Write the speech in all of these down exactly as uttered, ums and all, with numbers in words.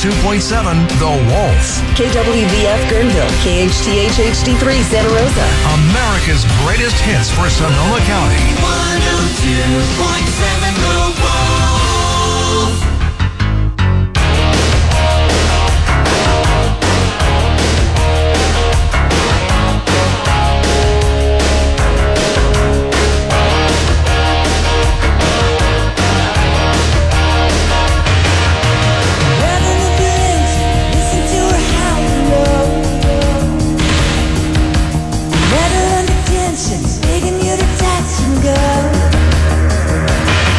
two point seven The Wolf. K W V F Guerneville, K H T H H D three Santa Rosa. America's greatest hits for Sonoma County. one oh two point seven The Wolf. Begging you to touch and go.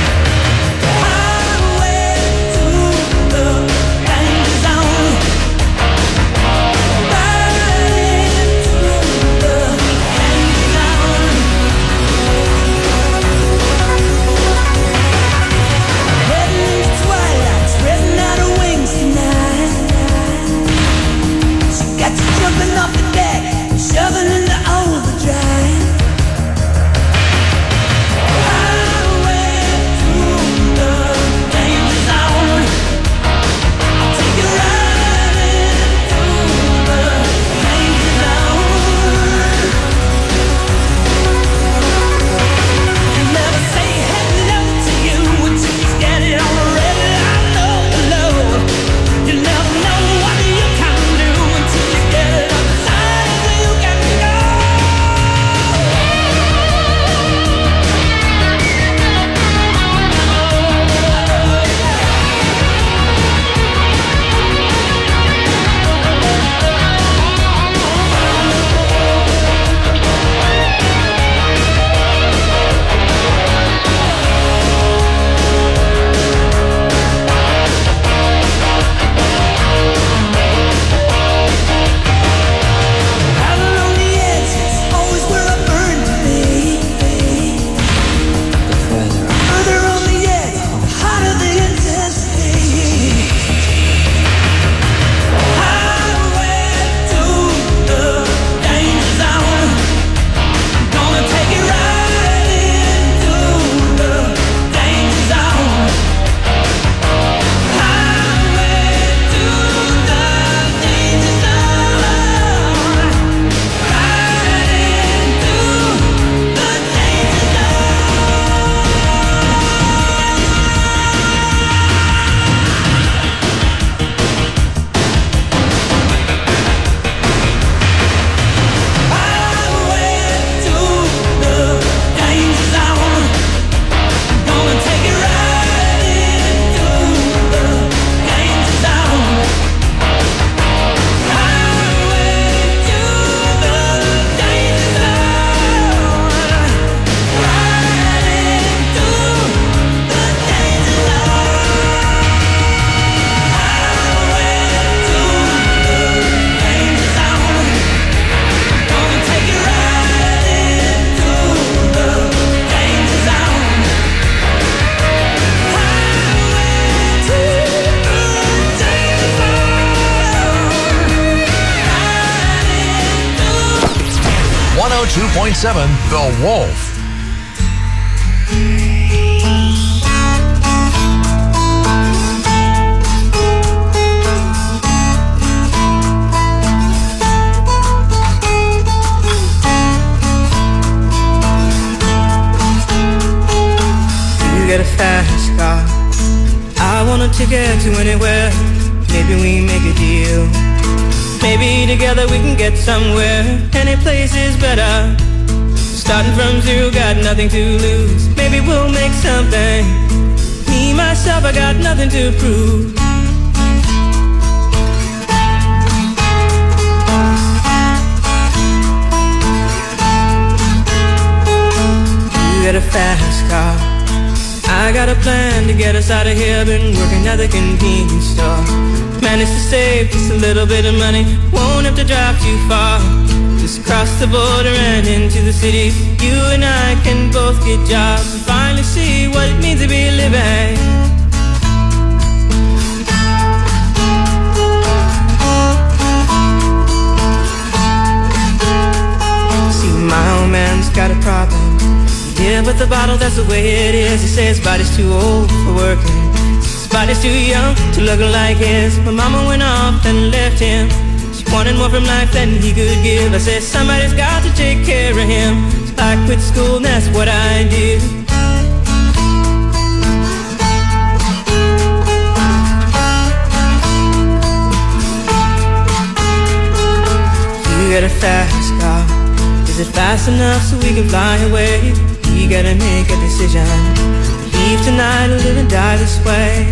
one oh two point seven The Wolf. You get a fast car, I want a ticket to anywhere. Maybe we make a deal. Maybe together we can get somewhere. Any place is better. Starting from zero, got nothing to lose. Maybe we'll make something. Me, myself, I got nothing to prove. You get a fast car, I got a plan to get us out of here. Been working at the convenience store. Managed to save just a little bit of money. Won't have to drive too far. Just cross the border and into the city. You and I can both get jobs and finally see what it means to be living. See, my old man's got a problem. Yeah, but the bottle, that's the way it is. He says his body's too old for working. body's too young to look like his. My mama went off and left him. She wanted more from life than he could give. I said somebody's got to take care of him. So I quit school and that's what I did. You got a fast car. Is it fast enough so we can fly away? We gotta make a decision. Leave tonight or live and die this way.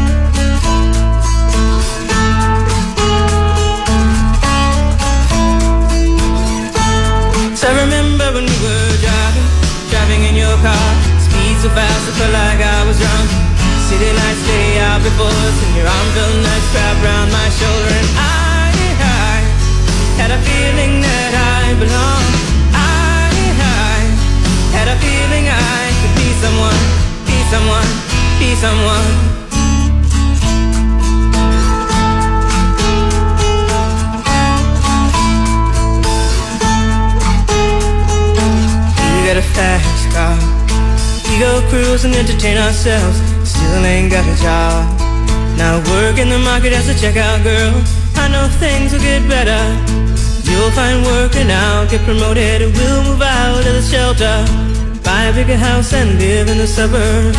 So I remember when we were driving, driving in your car. Speed so fast I felt like I was drunk. City lights lay out before us, and your arm felt nice wrapped around my shoulder. And I, I had a feeling that I belonged. I, I had a feeling I could be someone, be someone, be someone. We got a fast car. We go cruise and entertain ourselves. Still ain't got a job. Now work in the market as a checkout girl. I know things will get better. You'll find work and I'll get promoted. We'll move out of the shelter, buy a bigger house and live in the suburbs.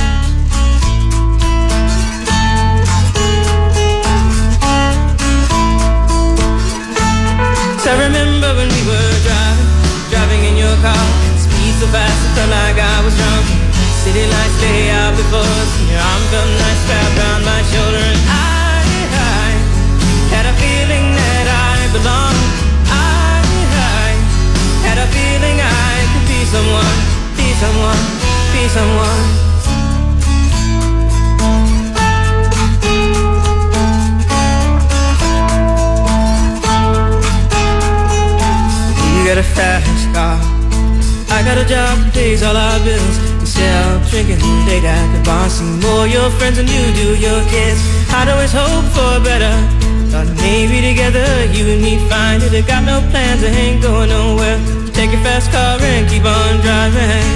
So I remember when we were driving, driving in your car. Speed so fast it felt like I was drunk. City lights lay out before us, and your arm felt nice wrapped around my shoulder. And I, I had a feeling that I belonged. I, I had a feeling I could be someone, be someone, be someone. You got a fast car. I got a job that pays all our bills. We sell, drinking late at the bar. See more your friends than you do your kids. I'd always hope for better. Thought maybe together you and me find it. I got no plans, I ain't going nowhere. Take your fast car and keep on driving.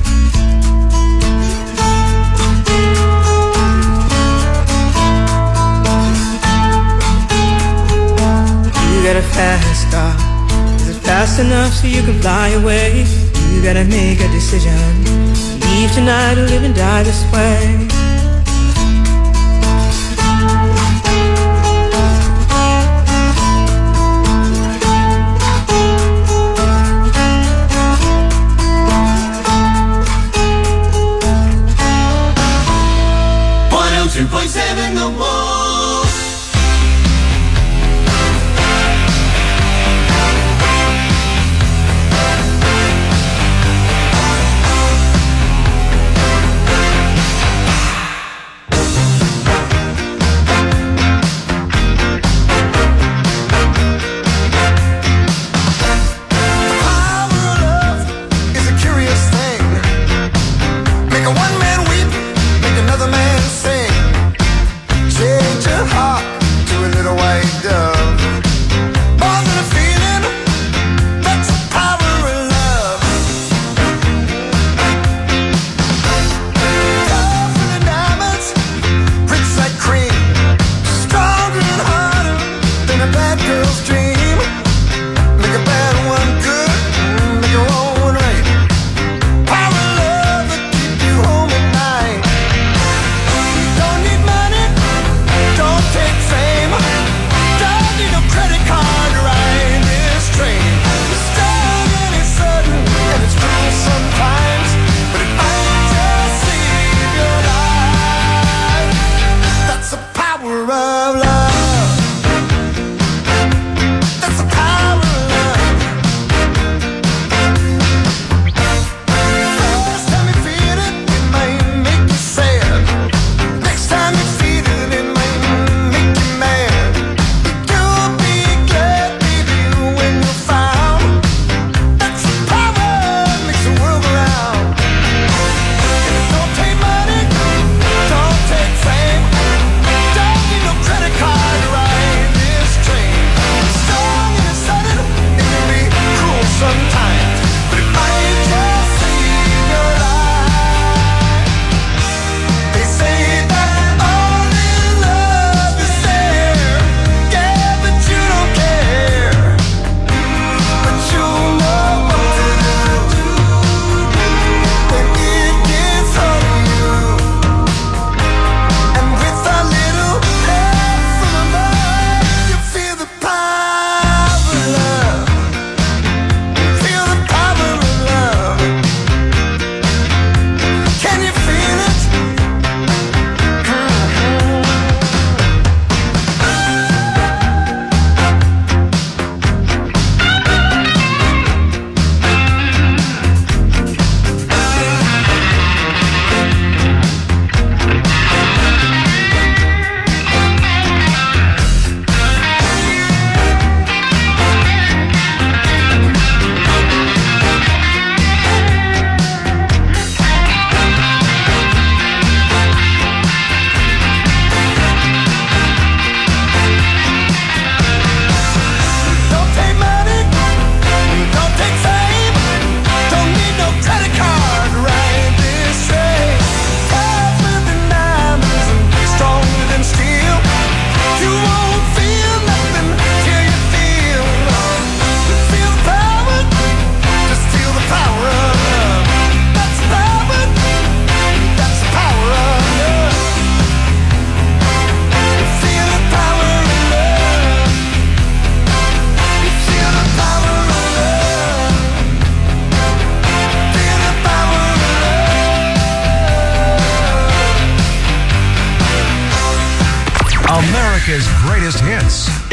You got a fast car. Is it fast enough so you can fly away? You gotta make a decision. Leave tonight or live and die this way. one oh two point seven The Wall.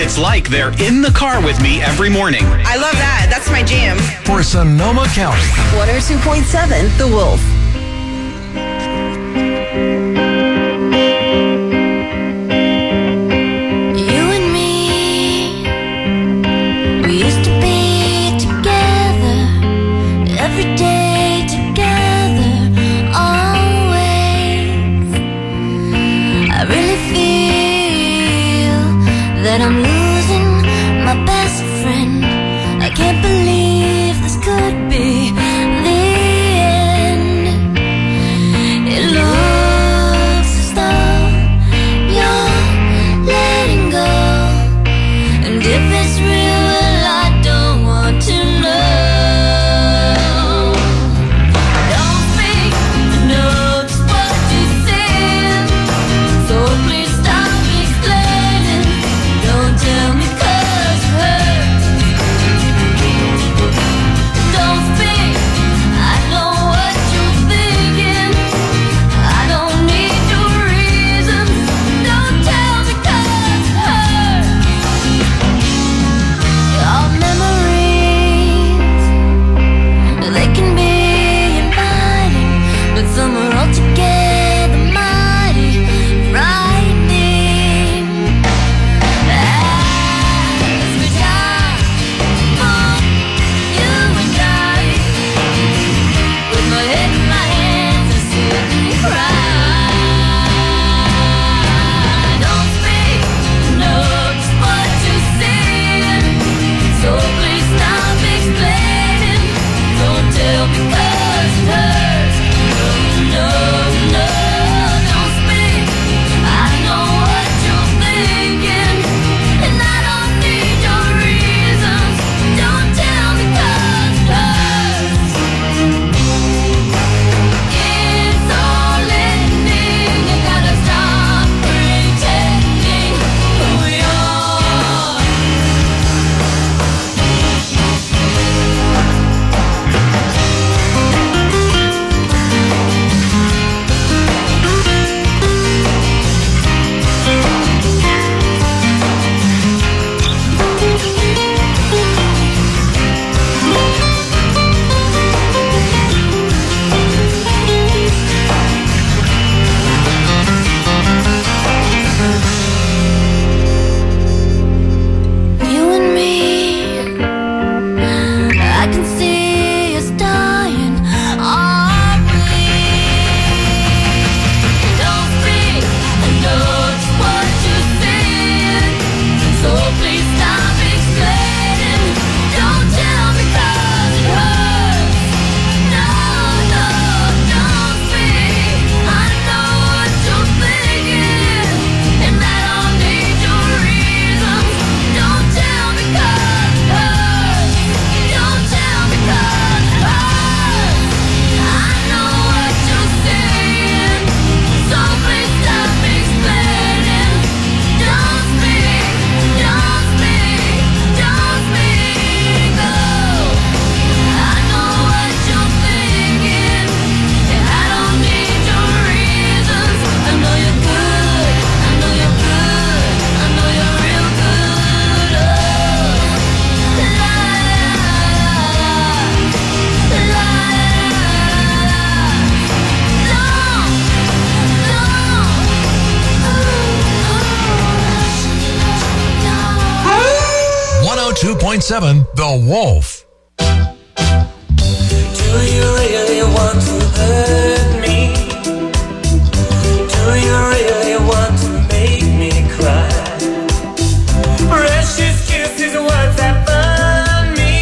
It's like they're in the car with me every morning. I love that. That's my jam. For Sonoma County. one oh two point seven The Wolf. You and me, we used to be together every day, together always. I really feel that I'm losing my best friend. I can't believe this could be the end. It looks as though you're letting go, and if it's real, well, I don't want to know. Don't speak, I know just what you said, so please stop explaining. Don't tell me 'cause it hurts. Don't speak, I know what you're thinking. I don't need your reasons. Don't tell me 'cause it hurts. Our memories, they can be inviting, but some are altogether mighty frightening. As we die for you and I, with my head in my hands, I sit and cry. Don't speak, know just what you said, so please stop explaining. Don't tell me 'cause it hurts. No, no, don't speak. I know what you're thinking, and I don't need your reasons. Don't tell me 'cause it hurts. It's all ending. You gotta stop pretending who you are. You and me, I can see us dying, aren't we? Don't speak, I know just what you said, so please stop explaining. Don't tell me 'cause it hurts. No, no, don't speak. I know what you're thinking, and I don't need your reasons. Don't tell me 'cause it hurts. Don't tell me 'cause it hurts. I know what you're saying, so please stop explaining. Don't speak, don't speak, don't speak. Oh, I know what you're thinking, and I don't need your reasons. I know you're good, I know you're good, I know you're real good. Oh, la la la la. one oh two point seven The Wolf. Do you really want to hurt me? Do you really want to make me cry? Precious kisses, words that burn me.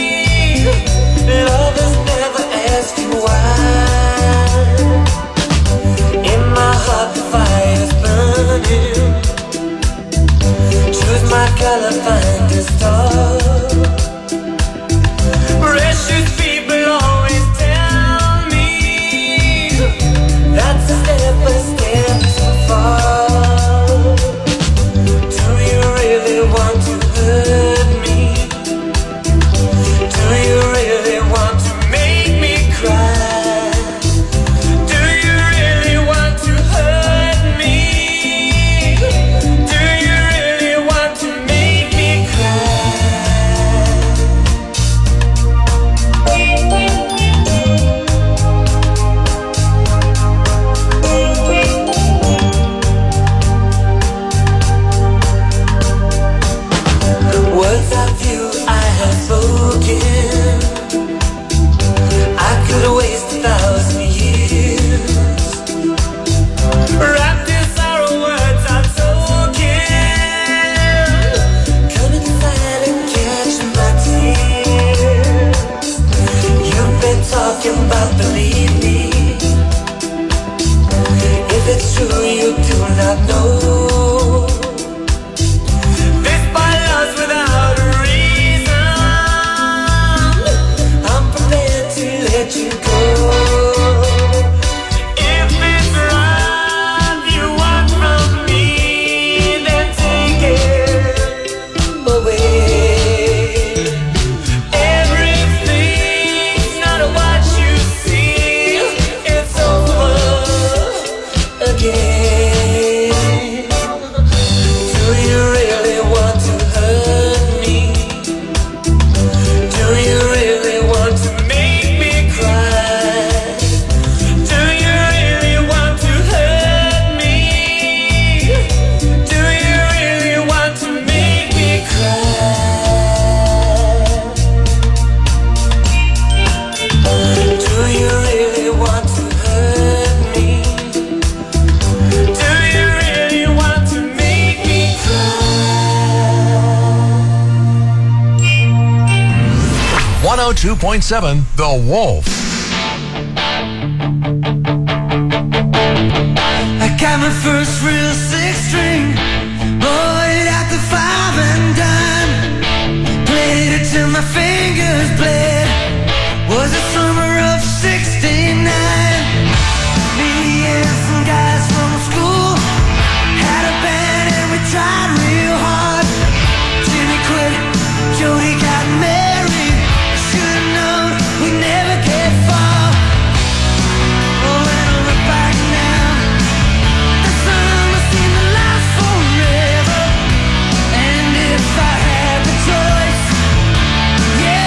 Lovers never ask you why. In my heart the fire's burning. Choose my color, find a star. Precious people always tell me that's a step, a step too far. Do you really want to hurt me? Do you really want to make me cry? Do you really want to hurt me? Do you really want to make love you I have spoken. I could waste a thousand years wrapped in sorrow, words are token. Come inside and catch my tears. You've been talking about believe me. If it's true you do not know. This by love's without a reason. I'm prepared to let you go. If it's right you want from me, then take it away. Everything's not what you see. It's over again. Do you really want to hurt me? Do you really want to make me cry? Do you really want to hurt me? Do you really want to make me cry? Do you really want to hurt me? Do you really want to make me cry? one oh two point seven The Wolf. I got my first real six string, bought it at the five and dime, played it till my fingers bled. Was the summer of sixty-nine. Me and some guys from school had a band and we tried real hard. Jimmy quit, Jody got married. Should've known we'd never get far. Oh, when I look back now, the summer seemed to last forever. And if I had the choice, yeah,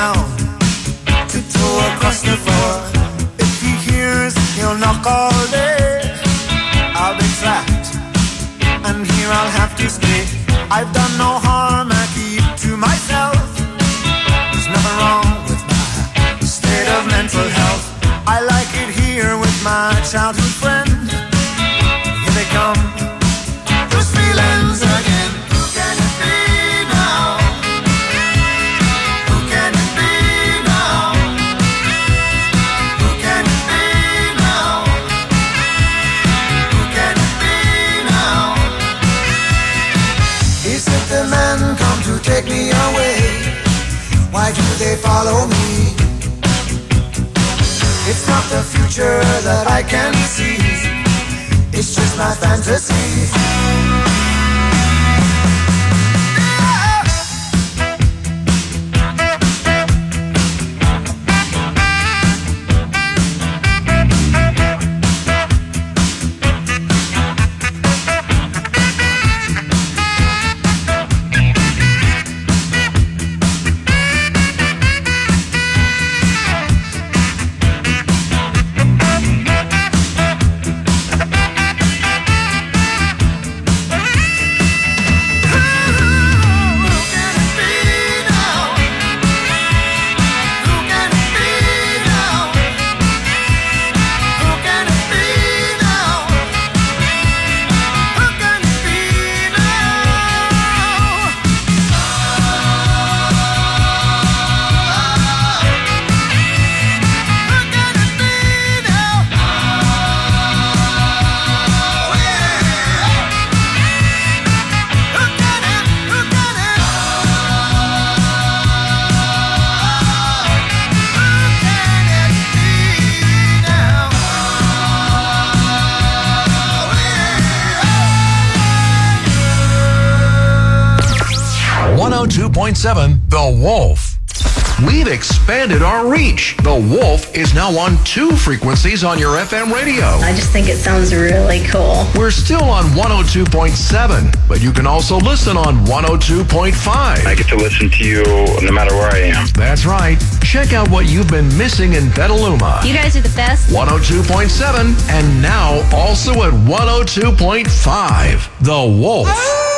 sound tiptoe across the floor. If he hears, he'll knock all day. I'll be trapped, and here I'll have to stay. I've done no harm, I keep to myself. There's nothing wrong with my state of mental health. I like it here with my childhood friend. Here they come, those feelings again. Who can it be now? Who can it be now? Who can it be now? Who can it be now? Is it the men come to take me away? Why do they follow me? It's not the future that I can see. It's just my fantasy. one oh two point seven The Wolf. We've expanded our reach. The Wolf is now on two frequencies on your F M radio. I just think it sounds really cool. We're still on one oh two point seven, but you can also listen on one oh two point five. I get to listen to you no matter where I am. That's right. Check out what you've been missing in Petaluma. You guys are the best. one oh two point seven, and now also at one oh two point five. The Wolf.